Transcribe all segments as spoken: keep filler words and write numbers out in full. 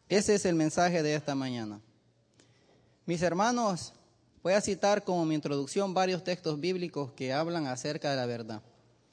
Ese es el mensaje de esta mañana. Mis hermanos, voy a citar como mi introducción varios textos bíblicos que hablan acerca de la verdad.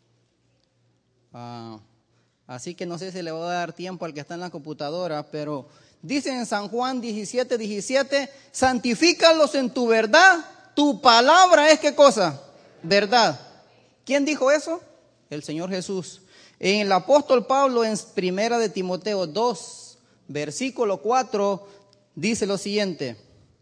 Ah, así que no sé si le voy a dar tiempo al que está en la computadora, pero dice en San Juan diecisiete, diecisiete, santifícalos en tu verdad, tu palabra es ¿qué cosa? Verdad. ¿Quién dijo eso? El Señor Jesús. En el apóstol Pablo en primera de Timoteo dos, versículo cuatro, dice lo siguiente: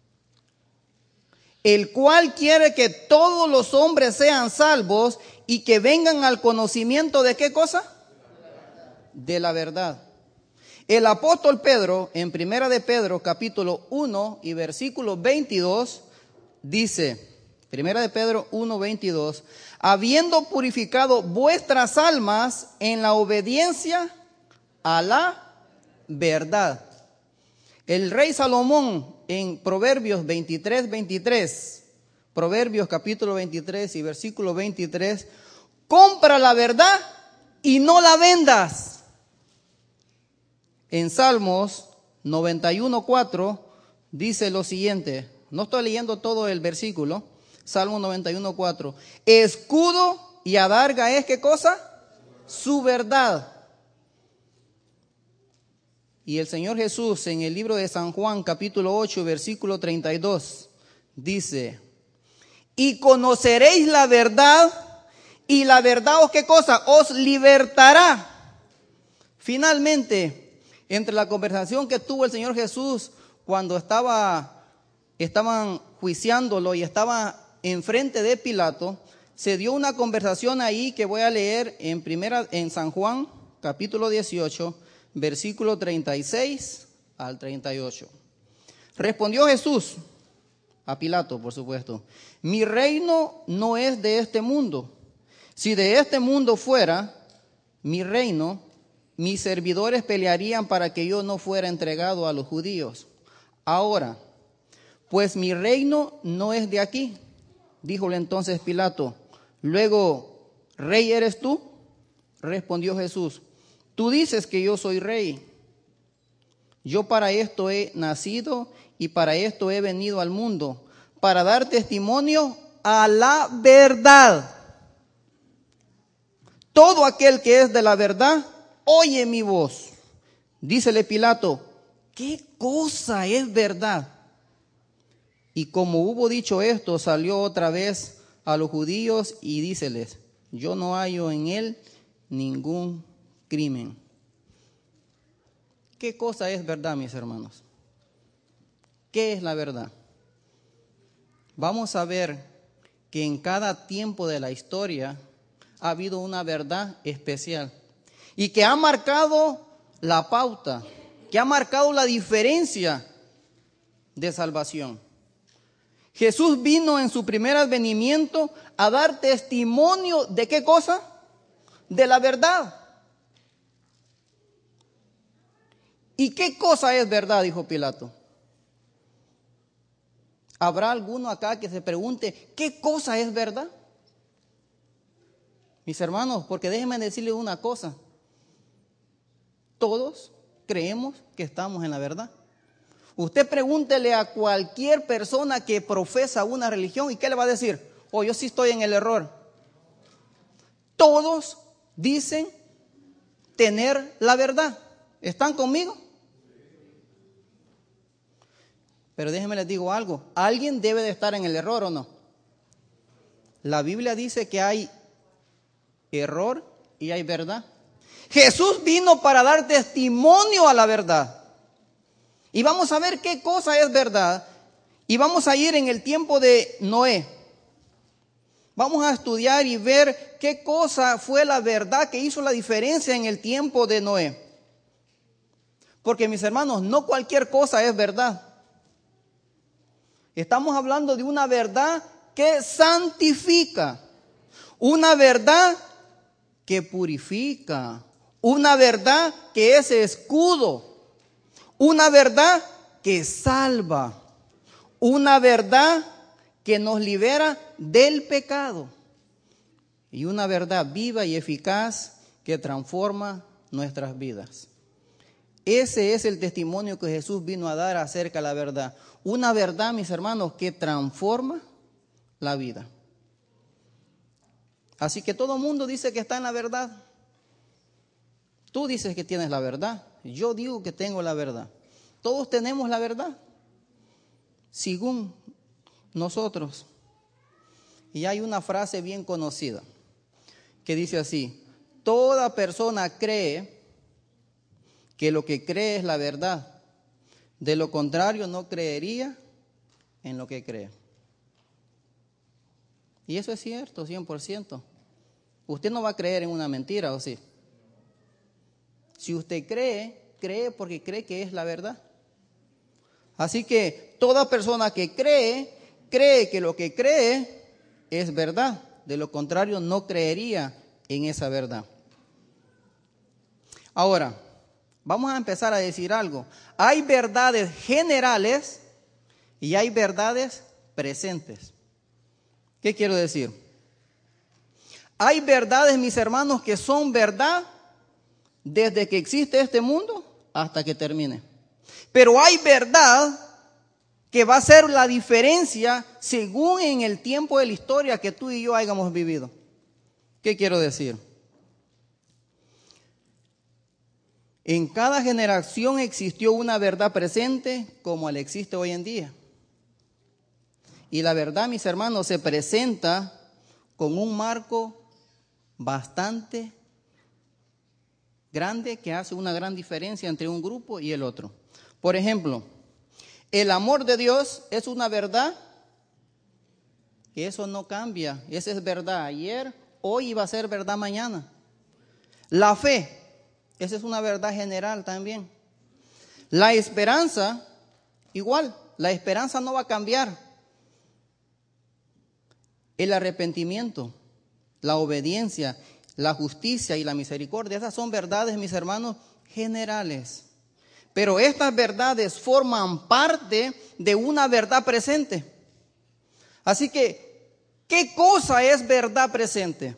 el cual quiere que todos los hombres sean salvos y que vengan al conocimiento de ¿qué cosa? De la verdad. El apóstol Pedro, en primera de Pedro, capítulo uno y versículo veintidós, dice, primera de Pedro uno, veintidós, habiendo purificado vuestras almas en la obediencia a la verdad. El rey Salomón en Proverbios veintitrés, veintitrés, Proverbios capítulo veintitrés y versículo veintitrés, compra la verdad y no la vendas. En Salmos noventa y uno, cuatro dice lo siguiente, no estoy leyendo todo el versículo, Salmo noventa y uno, cuatro, escudo y adarga es ¿qué cosa? Su verdad. Y el Señor Jesús en el libro de San Juan capítulo ocho versículo treinta y dos dice, y conoceréis la verdad y la verdad os ¿qué cosa? Os libertará. Finalmente, entre la conversación que tuvo el Señor Jesús cuando estaba, estaban juiciándolo y estaba enfrente de Pilato, se dio una conversación ahí que voy a leer en primera, en San Juan capítulo dieciocho, versículo treinta y seis al treinta y ocho. Respondió Jesús a Pilato, por supuesto, mi reino no es de este mundo. Si de este mundo fuera mi reino, mis servidores pelearían para que yo no fuera entregado a los judíos. Ahora, pues mi reino no es de aquí. Díjole entonces Pilato, luego, ¿rey eres tú? Respondió Jesús, tú dices que yo soy rey. Yo para esto he nacido y para esto he venido al mundo, para dar testimonio a la verdad. Todo aquel que es de la verdad, oye mi voz. Dícele Pilato, ¿qué cosa es verdad? Y como hubo dicho esto, salió otra vez a los judíos y díceles, yo no hallo en él ningún crimen. ¿Qué cosa es verdad, mis hermanos? ¿Qué es la verdad? Vamos a ver que en cada tiempo de la historia ha habido una verdad especial y que ha marcado la pauta, que ha marcado la diferencia de salvación. Jesús vino en su primer advenimiento a dar testimonio de ¿qué cosa? De la verdad. ¿Y qué cosa es verdad? Dijo Pilato. ¿Habrá alguno acá que se pregunte qué cosa es verdad? Mis hermanos, porque déjenme decirles una cosa. Todos creemos que estamos en la verdad. Usted pregúntele a cualquier persona que profesa una religión y ¿qué le va a decir? Oh, yo sí estoy en el error. Todos dicen tener la verdad. ¿Están conmigo? Pero déjenme les digo algo. ¿Alguien debe de estar en el error o no? La Biblia dice que hay error y hay verdad. Jesús vino para dar testimonio a la verdad. Y vamos a ver qué cosa es verdad. Y vamos a ir en el tiempo de Noé. Vamos a estudiar y ver qué cosa fue la verdad que hizo la diferencia en el tiempo de Noé. Porque mis hermanos, no cualquier cosa es verdad. Estamos hablando de una verdad que santifica, una verdad que purifica, una verdad que es escudo, una verdad que salva, una verdad que nos libera del pecado y una verdad viva y eficaz que transforma nuestras vidas. Ese es el testimonio que Jesús vino a dar acerca de la verdad. Una verdad, mis hermanos, que transforma la vida. Así que todo el mundo dice que está en la verdad. Tú dices que tienes la verdad. Yo digo que tengo la verdad. Todos tenemos la verdad, según nosotros. Y hay una frase bien conocida que dice así: toda persona cree que lo que cree es la verdad. De lo contrario, no creería en lo que cree. Y eso es cierto, cien por ciento. Usted no va a creer en una mentira, ¿o sí? Si usted cree, cree porque cree que es la verdad. Así que toda persona que cree, cree que lo que cree es verdad. De lo contrario, no creería en esa verdad. Ahora, vamos a empezar a decir algo. Hay verdades generales y hay verdades presentes. ¿Qué quiero decir? Hay verdades, mis hermanos, que son verdad desde que existe este mundo hasta que termine. Pero hay verdad que va a ser la diferencia según en el tiempo de la historia que tú y yo hayamos vivido. ¿Qué quiero decir? En cada generación existió una verdad presente como la existe hoy en día. Y la verdad, mis hermanos, se presenta con un marco bastante grande que hace una gran diferencia entre un grupo y el otro. Por ejemplo, el amor de Dios es una verdad que eso no cambia. Esa es verdad ayer, hoy y va a ser verdad mañana. La fe, esa es una verdad general también. La esperanza, igual, la esperanza no va a cambiar. El arrepentimiento, la obediencia, la justicia y la misericordia, esas son verdades, mis hermanos, generales. Pero estas verdades forman parte de una verdad presente. Así que, ¿qué cosa es verdad presente?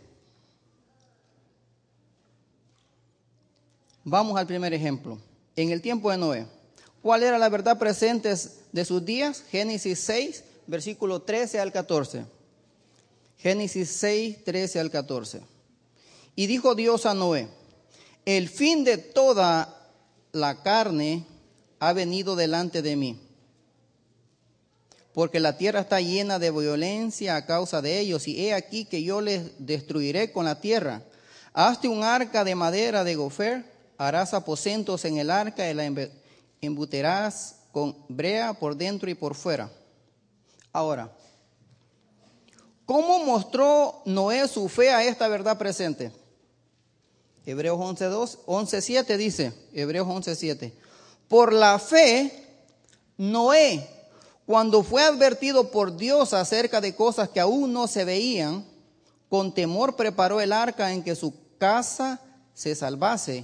Vamos al primer ejemplo. En el tiempo de Noé, ¿cuál era la verdad presente de sus días? Génesis seis, versículo trece al catorce. Génesis seis, trece al catorce. Y dijo Dios a Noé: el fin de toda la carne ha venido delante de mí, porque la tierra está llena de violencia a causa de ellos, y he aquí que yo les destruiré con la tierra. Hazte un arca de madera de gofer, harás aposentos en el arca y la embutirás con brea por dentro y por fuera. Ahora, ¿cómo mostró Noé su fe a esta verdad presente? Hebreos once siete dice, Hebreos once siete, por la fe, Noé, cuando fue advertido por Dios acerca de cosas que aún no se veían, con temor preparó el arca en que su casa se salvase.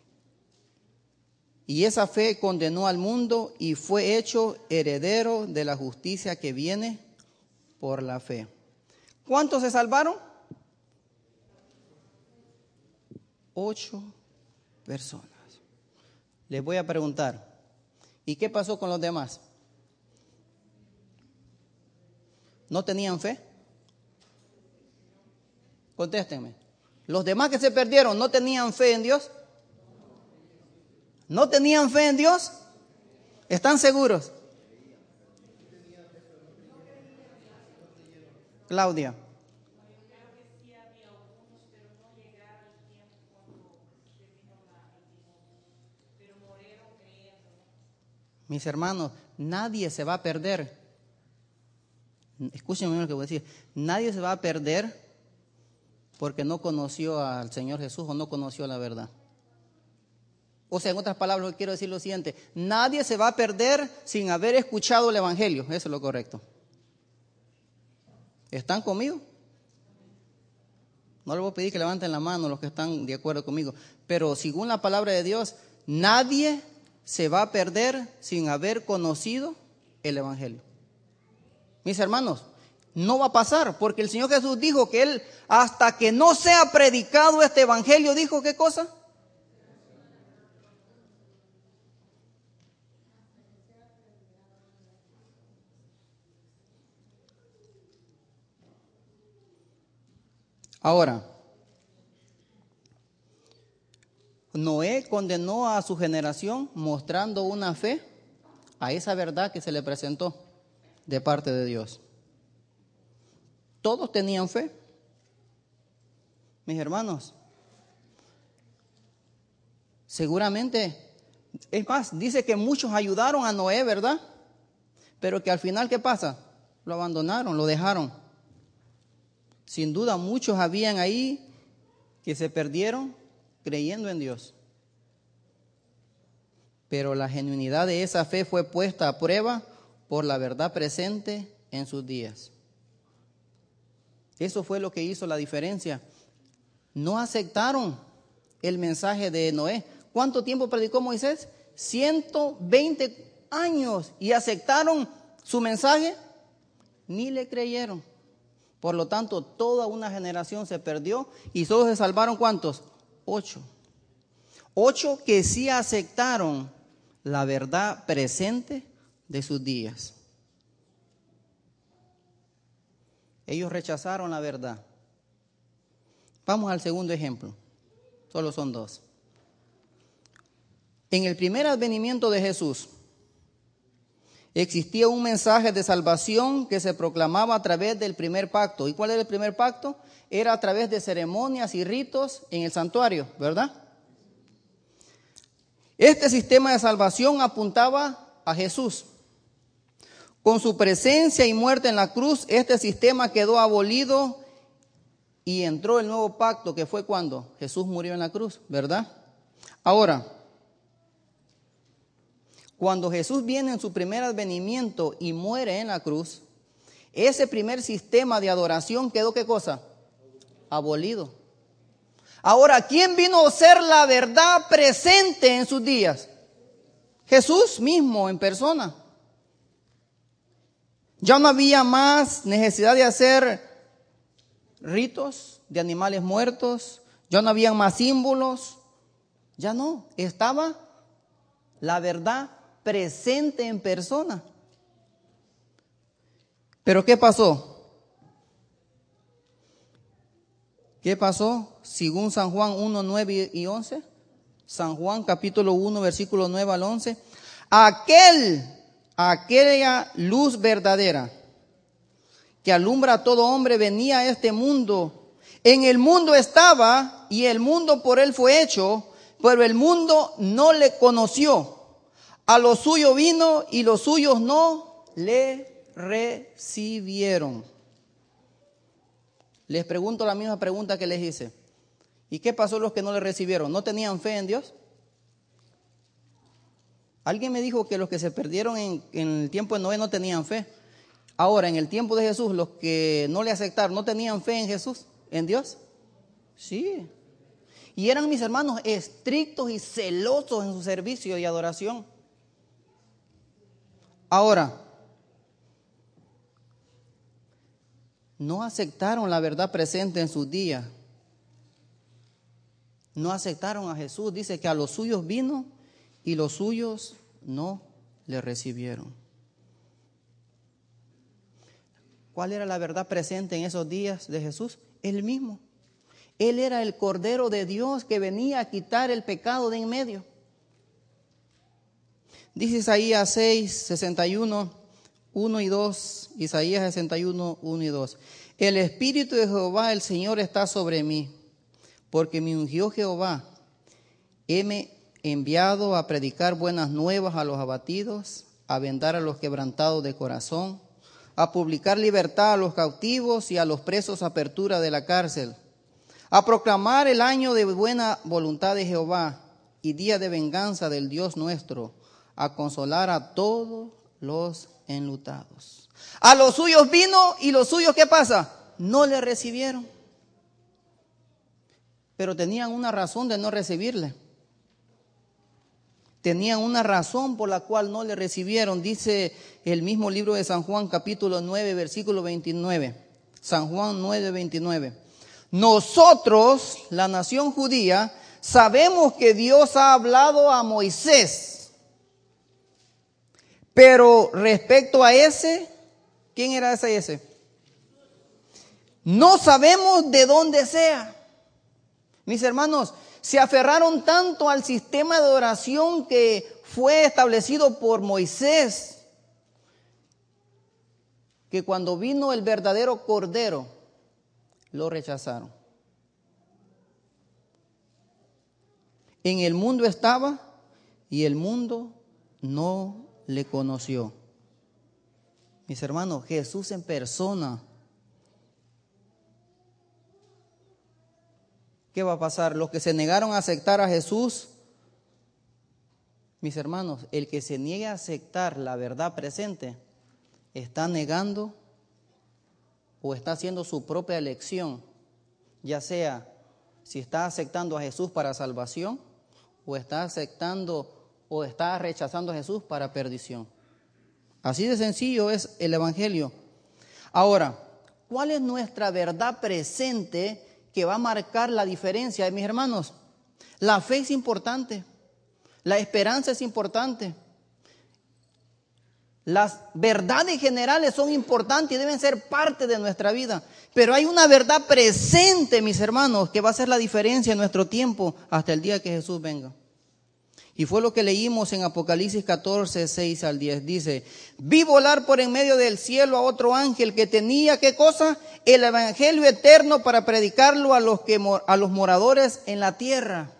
Y esa fe condenó al mundo y fue hecho heredero de la justicia que viene por la fe. ¿Cuántos se salvaron? Ocho personas. Les voy a preguntar, ¿y qué pasó con los demás? ¿No tenían fe? Contéstenme. ¿Los demás que se perdieron no tenían fe en Dios? ¿No tenían fe en Dios? ¿Están seguros? Claudia. Mis hermanos, nadie se va a perder. Escúchenme lo que voy a decir. Nadie se va a perder porque no conoció al Señor Jesús o no conoció la verdad. O sea, en otras palabras, quiero decir lo siguiente: nadie se va a perder sin haber escuchado el Evangelio. Eso es lo correcto. ¿Están conmigo? No les voy a pedir que levanten la mano los que están de acuerdo conmigo. Pero según la palabra de Dios, nadie se va a perder sin haber conocido el Evangelio. Mis hermanos, no va a pasar, porque el Señor Jesús dijo que Él, hasta que no sea predicado este Evangelio, dijo, ¿qué cosa? Ahora, Noé condenó a su generación mostrando una fe a esa verdad que se le presentó de parte de Dios. Todos tenían fe. Mis hermanos, seguramente, es más, dice que muchos ayudaron a Noé, ¿verdad? Pero que al final, ¿qué pasa? Lo abandonaron, lo dejaron. Sin duda, muchos habían ahí que se perdieron creyendo en Dios. Pero la genuinidad de esa fe fue puesta a prueba por la verdad presente en sus días. Eso fue lo que hizo la diferencia. No aceptaron el mensaje de Noé. ¿Cuánto tiempo predicó Moisés? ciento veinte años. ¿Y aceptaron su mensaje? Ni le creyeron. Por lo tanto, toda una generación se perdió y solo se salvaron ¿cuántos? Ocho. Ocho que sí aceptaron la verdad presente de sus días. Ellos rechazaron la verdad. Vamos al segundo ejemplo. Solo son dos. En el primer advenimiento de Jesús, existía un mensaje de salvación que se proclamaba a través del primer pacto. ¿Y cuál era el primer pacto? Era a través de ceremonias y ritos en el santuario, ¿verdad? Este sistema de salvación apuntaba a Jesús. Con su presencia y muerte en la cruz, este sistema quedó abolido y entró el nuevo pacto, que fue cuando Jesús murió en la cruz, ¿verdad? Ahora, cuando Jesús viene en su primer advenimiento y muere en la cruz, ese primer sistema de adoración quedó, ¿qué cosa? Abolido. Ahora, ¿quién vino a ser la verdad presente en sus días? Jesús mismo en persona. Ya no había más necesidad de hacer ritos de animales muertos, ya no había más símbolos, ya no, estaba la verdad presente en persona. Pero ¿qué pasó? ¿Qué pasó? Según San Juan uno, nueve y once. San Juan capítulo uno, versículo nueve al once. Aquel, aquella luz verdadera que alumbra a todo hombre venía a este mundo. En el mundo estaba y el mundo por él fue hecho, pero el mundo no le conoció. A lo suyo vino y los suyos no le recibieron. Les pregunto la misma pregunta que les hice. ¿Y qué pasó los que no le recibieron? ¿No tenían fe en Dios? Alguien me dijo que los que se perdieron en, en el tiempo de Noé no tenían fe. Ahora, en el tiempo de Jesús, los que no le aceptaron, ¿no tenían fe en Jesús, en Dios? Sí. Y eran, mis hermanos, estrictos y celosos en su servicio y adoración. Ahora, no aceptaron la verdad presente en sus días. No aceptaron a Jesús. Dice que a los suyos vino y los suyos no le recibieron. ¿Cuál era la verdad presente en esos días de Jesús? Él mismo. Él era el Cordero de Dios que venía a quitar el pecado de en medio. Dice Isaías seis, sesenta y uno, uno y dos. Isaías sesenta y uno, uno y dos. El Espíritu de Jehová, el Señor, está sobre mí, porque me ungió Jehová. Heme enviado a predicar buenas nuevas a los abatidos, a vendar a los quebrantados de corazón, a publicar libertad a los cautivos y a los presos apertura de la cárcel, a proclamar el año de buena voluntad de Jehová y día de venganza del Dios nuestro, a consolar a todos los enlutados. A los suyos vino y los suyos, ¿qué pasa? No le recibieron. Pero tenían una razón de no recibirle. Tenían una razón por la cual no le recibieron. Dice el mismo libro de San Juan, capítulo nueve, versículo veintinueve. San Juan nueve, veintinueve. Nosotros, la nación judía, sabemos que Dios ha hablado a Moisés. Pero respecto a ese, ¿quién era ese ese? No sabemos de dónde sea. Mis hermanos, se aferraron tanto al sistema de oración que fue establecido por Moisés, que cuando vino el verdadero Cordero, lo rechazaron. En el mundo estaba y el mundo no le conoció. Mis hermanos, Jesús en persona. ¿Qué va a pasar? Los que se negaron a aceptar a Jesús, mis hermanos, el que se niegue a aceptar la verdad presente, está negando o está haciendo su propia elección, ya sea si está aceptando a Jesús para salvación o está aceptando o está rechazando a Jesús para perdición. Así de sencillo es el Evangelio. Ahora, ¿cuál es nuestra verdad presente que va a marcar la diferencia? Mis hermanos, la fe es importante, la esperanza es importante, las verdades generales son importantes y deben ser parte de nuestra vida, pero hay una verdad presente, mis hermanos, que va a hacer la diferencia en nuestro tiempo hasta el día que Jesús venga. Y fue lo que leímos en Apocalipsis catorce, seis al diez. Dice: vi volar por en medio del cielo a otro ángel que tenía, ¿qué cosa? El evangelio eterno para predicarlo a los, que, a los moradores en la tierra.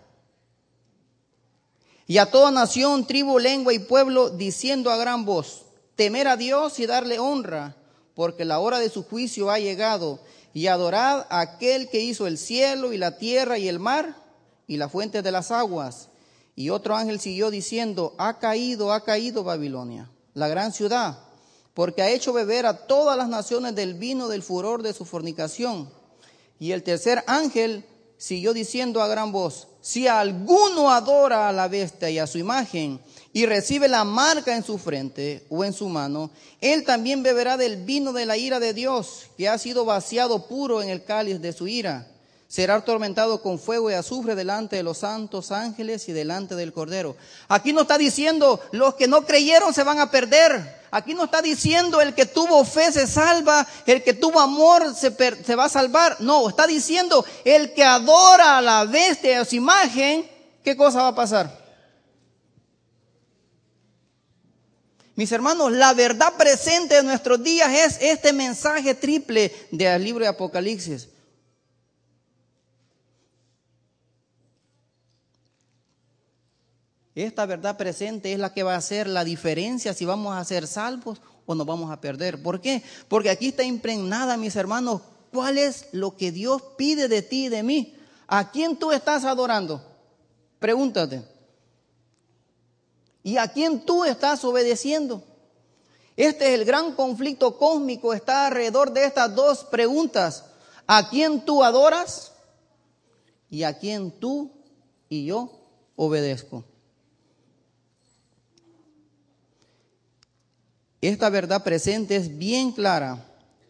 Y a toda nación, tribu, lengua y pueblo, diciendo a gran voz: temer a Dios y darle honra, porque la hora de su juicio ha llegado. Y adorad a aquel que hizo el cielo y la tierra y el mar y la fuente de las aguas. Y otro ángel siguió diciendo: ha caído, ha caído Babilonia, la gran ciudad, porque ha hecho beber a todas las naciones del vino del furor de su fornicación. Y el tercer ángel siguió diciendo a gran voz: si alguno adora a la bestia y a su imagen, y recibe la marca en su frente o en su mano, él también beberá del vino de la ira de Dios, que ha sido vaciado puro en el cáliz de su ira. Será atormentado con fuego y azufre delante de los santos ángeles y delante del Cordero. Aquí no está diciendo los que no creyeron se van a perder. Aquí no está diciendo el que tuvo fe se salva, el que tuvo amor se, per, se va a salvar. No, está diciendo el que adora a la bestia y a su imagen, ¿qué cosa va a pasar? Mis hermanos, la verdad presente de nuestros días es este mensaje triple del libro de Apocalipsis. Esta verdad presente es la que va a hacer la diferencia si vamos a ser salvos o nos vamos a perder. ¿Por qué? Porque aquí está impregnada, mis hermanos, cuál es lo que Dios pide de ti y de mí. ¿A quién tú estás adorando? Pregúntate. ¿Y a quién tú estás obedeciendo? Este es el gran conflicto cósmico, está alrededor de estas dos preguntas. ¿A quién tú adoras? ¿Y a quién tú y yo obedezco? Esta verdad presente es bien clara.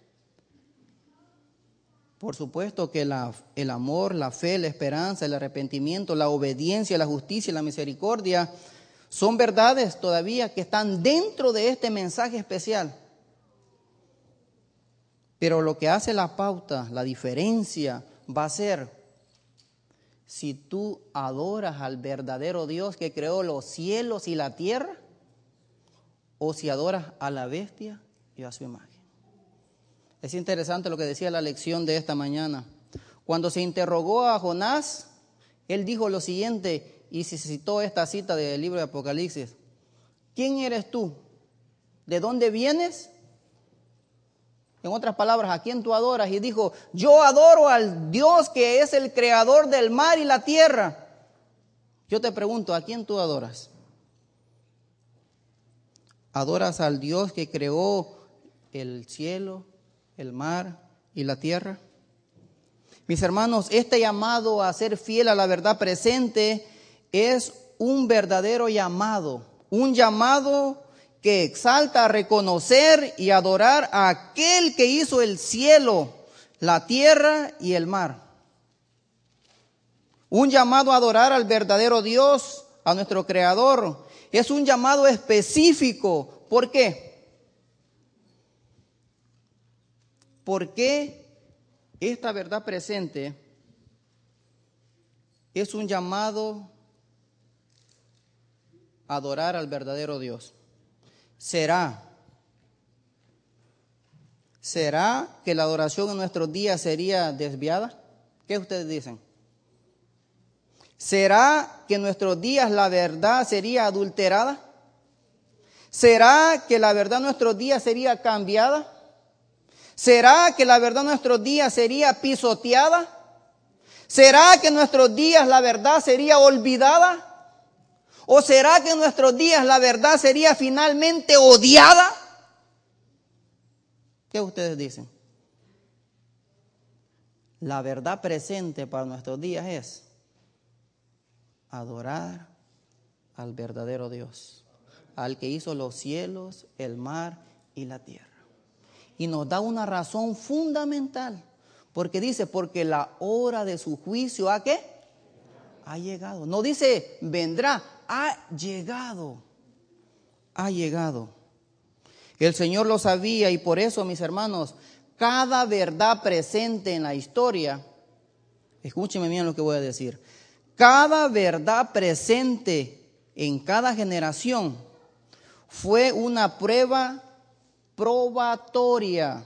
Por supuesto que la, el amor, la fe, la esperanza, el arrepentimiento, la obediencia, la justicia y la misericordia son verdades todavía que están dentro de este mensaje especial. Pero lo que hace la pauta, la diferencia, va a ser si tú adoras al verdadero Dios que creó los cielos y la tierra, o si adoras a la bestia y a su imagen. Es interesante lo que decía la lección de esta mañana. Cuando se interrogó a Jonás, él dijo lo siguiente, y se citó esta cita del libro de Apocalipsis: ¿quién eres tú? ¿De dónde vienes? En otras palabras, ¿a quién tú adoras? Y dijo: yo adoro al Dios que es el creador del mar y la tierra. Yo te pregunto, ¿a quién tú adoras? ¿Adoras al Dios que creó el cielo, el mar y la tierra? Mis hermanos, este llamado a ser fiel a la verdad presente es un verdadero llamado, un llamado que exalta a reconocer y adorar a aquel que hizo el cielo, la tierra y el mar. Un llamado a adorar al verdadero Dios, a nuestro Creador. Es un llamado específico. ¿Por qué? Porque esta verdad presente es un llamado a adorar al verdadero Dios. ¿Será? ¿Será que la adoración en nuestros días sería desviada? ¿Qué ustedes dicen? ¿Será que en nuestros días la verdad sería adulterada? ¿Será que la verdad en nuestros días sería cambiada? ¿Será que la verdad en nuestros días sería pisoteada? ¿Será que en nuestros días la verdad sería olvidada? ¿O será que en nuestros días la verdad sería finalmente odiada? ¿Qué ustedes dicen? La verdad presente para nuestros días es adorar al verdadero Dios, al que hizo los cielos, el mar y la tierra. Y nos da una razón fundamental, porque dice, porque la hora de su juicio, ¿a qué? Ha llegado. No dice vendrá, ha llegado. Ha llegado. El Señor lo sabía y por eso, mis hermanos, cada verdad presente en la historia, escúchenme bien lo que voy a decir, cada verdad presente en cada generación fue una prueba probatoria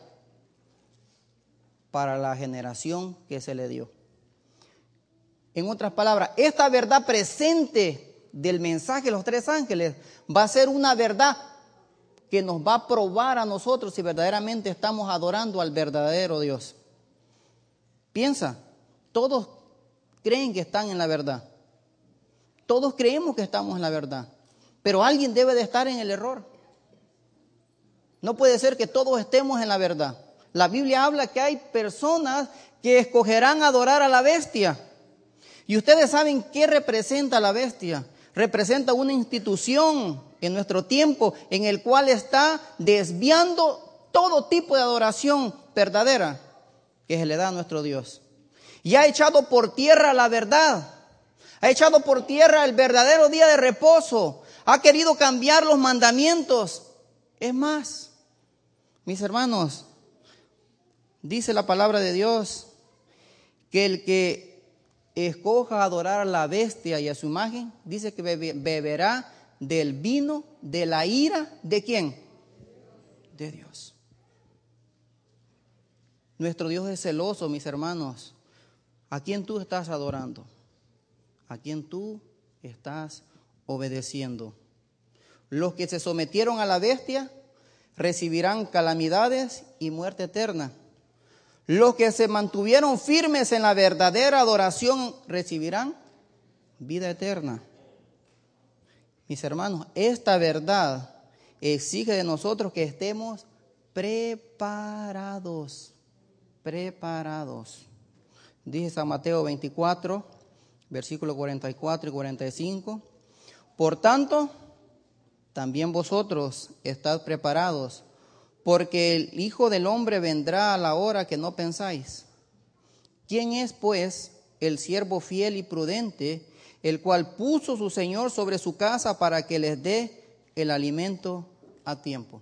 para la generación que se le dio. En otras palabras, esta verdad presente del mensaje de los tres ángeles va a ser una verdad que nos va a probar a nosotros si verdaderamente estamos adorando al verdadero Dios. Piensa, todos creen que están en la verdad. Todos creemos que estamos en la verdad. Pero alguien debe de estar en el error. No puede ser que todos estemos en la verdad. La Biblia habla que hay personas que escogerán adorar a la bestia. Y ustedes saben qué representa la bestia. Representa una institución en nuestro tiempo en el cual está desviando todo tipo de adoración verdadera que se le da a nuestro Dios. Y ha echado por tierra la verdad. Ha echado por tierra el verdadero día de reposo. Ha querido cambiar los mandamientos. Es más, mis hermanos, dice la palabra de Dios que el que escoja adorar a la bestia y a su imagen, dice que bebe, beberá del vino de la ira ¿de quién? De Dios. Nuestro Dios es celoso, mis hermanos. ¿A quién tú estás adorando? ¿A quién tú estás obedeciendo? Los que se sometieron a la bestia recibirán calamidades y muerte eterna. Los que se mantuvieron firmes en la verdadera adoración recibirán vida eterna. Mis hermanos, esta verdad exige de nosotros que estemos preparados, preparados. Dice San Mateo veinticuatro, versículos cuarenta y cuatro y cuarenta y cinco. Por tanto, también vosotros estad preparados, porque el Hijo del Hombre vendrá a la hora que no pensáis. ¿Quién es, pues, el siervo fiel y prudente, el cual puso su Señor sobre su casa para que les dé el alimento a tiempo?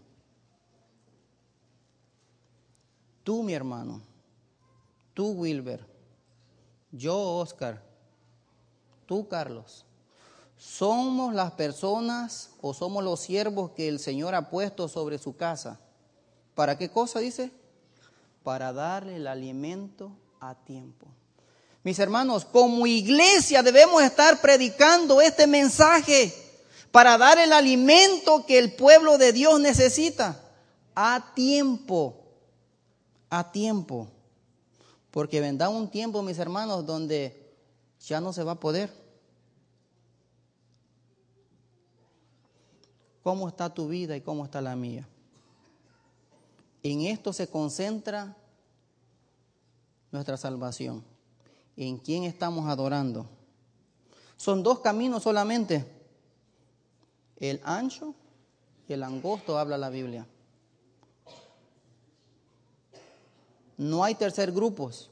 Tú, mi hermano, tú, Wilber, yo, Oscar, tú, Carlos, somos las personas o somos los siervos que el Señor ha puesto sobre su casa. ¿Para qué cosa dice? Para darle el alimento a tiempo. Mis hermanos, como iglesia debemos estar predicando este mensaje para dar el alimento que el pueblo de Dios necesita a tiempo, a tiempo. Porque vendrá un tiempo, mis hermanos, donde ya no se va a poder. ¿Cómo está tu vida y cómo está la mía? En esto se concentra nuestra salvación. ¿En quién estamos adorando? Son dos caminos solamente. El ancho y el angosto habla la Biblia. No hay tercer grupos.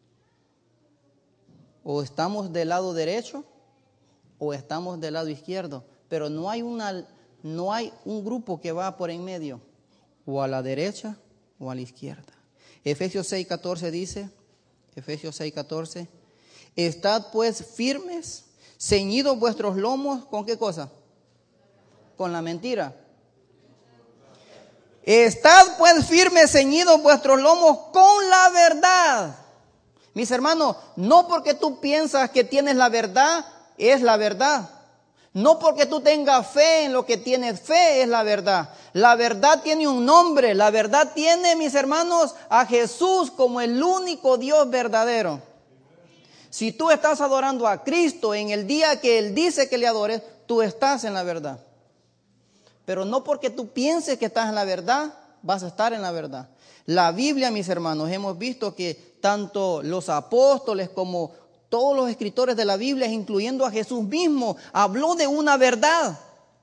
O estamos del lado derecho o estamos del lado izquierdo. Pero no hay, una, no hay un grupo que va por en medio. O a la derecha o a la izquierda. Efesios seis catorce dice Efesios seis, catorce. Estad pues firmes, ceñidos vuestros lomos, ¿con qué cosa? Con la mentira. Estad pues firmes, ceñidos vuestros lomos con la verdad. Mis hermanos, no porque tú piensas que tienes la verdad, es la verdad. No porque tú tengas fe en lo que tienes fe, es la verdad. La verdad tiene un nombre. La verdad tiene, mis hermanos, a Jesús como el único Dios verdadero. Si tú estás adorando a Cristo en el día que Él dice que le adores, tú estás en la verdad. Pero no porque tú pienses que estás en la verdad, vas a estar en la verdad. La Biblia, mis hermanos, hemos visto que tanto los apóstoles como todos los escritores de la Biblia, incluyendo a Jesús mismo, habló de una verdad.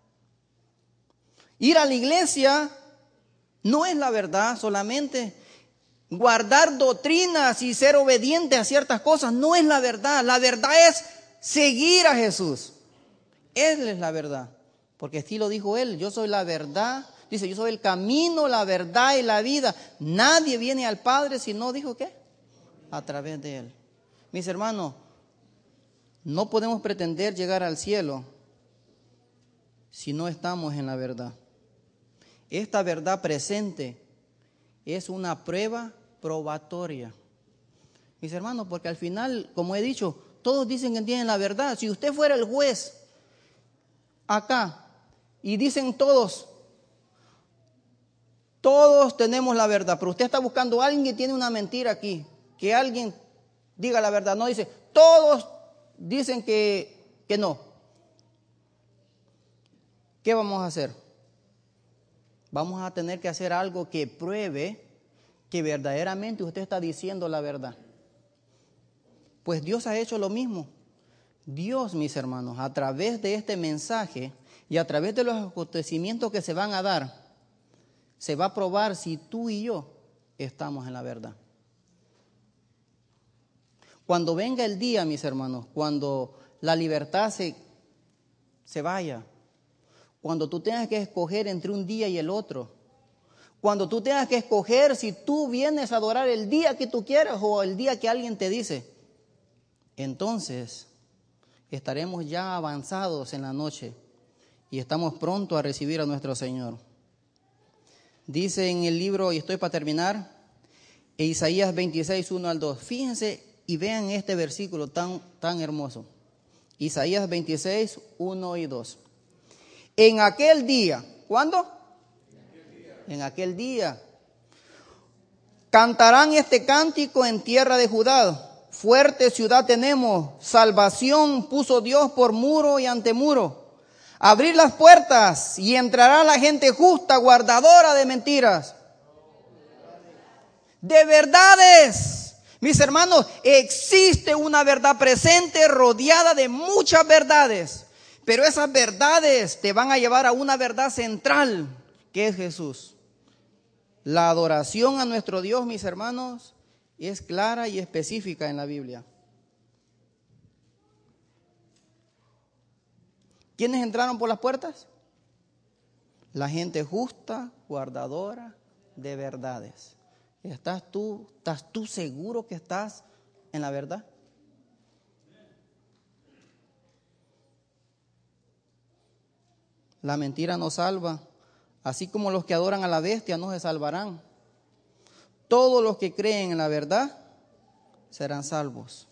Ir a la iglesia no es la verdad solamente. Guardar doctrinas y ser obediente a ciertas cosas no es la verdad. La verdad es seguir a Jesús. Él es la verdad. Porque así lo dijo Él, yo soy la verdad. Dice, yo soy el camino, la verdad y la vida. Nadie viene al Padre si no, ¿dijo qué? A través de Él. Mis hermanos, no podemos pretender llegar al cielo si no estamos en la verdad. Esta verdad presente es una prueba probatoria. Mis hermanos, porque al final, como he dicho, todos dicen que tienen la verdad. Si usted fuera el juez acá y dicen todos, todos tenemos la verdad, pero usted está buscando a alguien que tiene una mentira aquí, que alguien diga la verdad. No, dice, todos dicen que, que no. ¿Qué vamos a hacer? Vamos a tener que hacer algo que pruebe que verdaderamente usted está diciendo la verdad. Pues Dios ha hecho lo mismo. Dios, mis hermanos, a través de este mensaje y a través de los acontecimientos que se van a dar, se va a probar si tú y yo estamos en la verdad. Cuando venga el día, mis hermanos, cuando la libertad se, se vaya, cuando tú tengas que escoger entre un día y el otro, cuando tú tengas que escoger si tú vienes a adorar el día que tú quieres o el día que alguien te dice, entonces estaremos ya avanzados en la noche y estamos pronto a recibir a nuestro Señor. Dice en el libro, y estoy para terminar, en Isaías veintiséis, uno al dos. Fíjense y vean este versículo tan, tan hermoso. Isaías veintiséis, uno y dos. En aquel día, ¿cuándo? En aquel día. Cantarán este cántico en tierra de Judá. Fuerte ciudad tenemos, salvación puso Dios por muro y antemuro. Abrir las puertas y entrará la gente justa, guardadora de mentiras. De verdades. Mis hermanos, existe una verdad presente rodeada de muchas verdades. Pero esas verdades te van a llevar a una verdad central, que es Jesús. La adoración a nuestro Dios, mis hermanos, es clara y específica en la Biblia. ¿Quiénes entraron por las puertas? La gente justa, guardadora de verdades. ¿Estás tú, estás tú seguro que estás en la verdad? La mentira no salva, así como los que adoran a la bestia no se salvarán. Todos los que creen en la verdad serán salvos.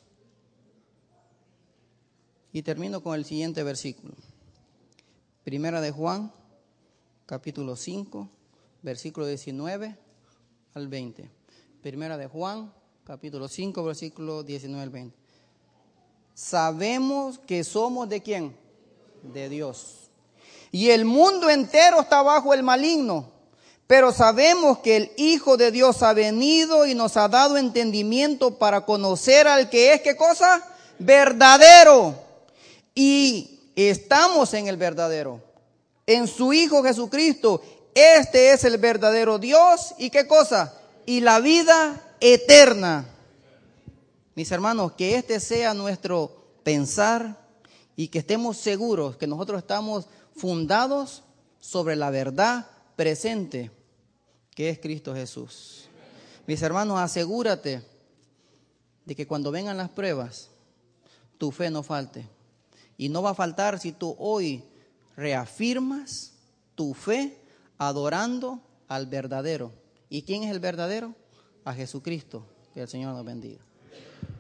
Y termino con el siguiente versículo. Primera de Juan, capítulo cinco, versículo diecinueve al veinte. Primera de Juan, capítulo cinco, versículo diecinueve al veinte. Sabemos que somos ¿de quién? De Dios. Y el mundo entero está bajo el maligno. Pero sabemos que el Hijo de Dios ha venido y nos ha dado entendimiento para conocer al que es, ¿qué cosa? Verdadero. Y estamos en el verdadero, en su Hijo Jesucristo. Este es el verdadero Dios. ¿Y qué cosa? Y la vida eterna. Mis hermanos, que este sea nuestro pensar y que estemos seguros que nosotros estamos fundados sobre la verdad presente, que es Cristo Jesús. Mis hermanos, asegúrate de que cuando vengan las pruebas, tu fe no falte. Y no va a faltar si tú hoy reafirmas tu fe adorando al verdadero. ¿Y quién es el verdadero? A Jesucristo. Que el Señor nos bendiga.